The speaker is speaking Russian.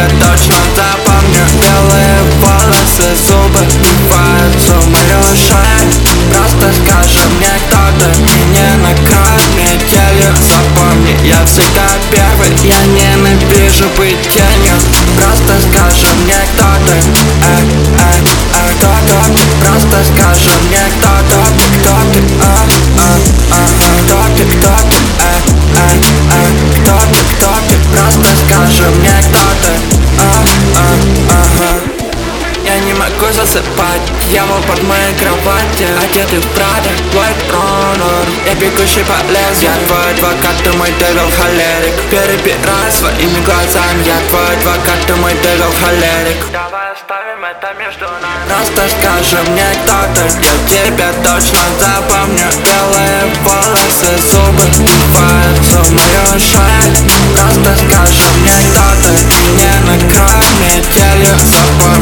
точно запомню. Белые волосы, зубы впиваются в мою шею. Просто скажи мне, кто ты, и не накроет метелью. Запомни, я всегда первый, я ненавижу быть тенью. Просто скажи мне, кто ты, кто ты. Просто скажи мне, кто ты, кто ты, кто ты, кто ты, кто ты. Просто скажи мне, кто ты, Я не могу засыпать, дьявол под моей кровати, одетый в Прада, White Runner. Я бегущий по лезвию, я твой адвокат, ты мой девил холерик. Перебирай своими глазами, я твой адвокат, ты мой девил холерик. Давай оставим это между нами. Просто скажи мне, кто ты, я тебя точно запомню. Белые волосы, зубы впиваются в мою шею. Просто скажи мне, кто ты, и не накроет метелью. Запомни,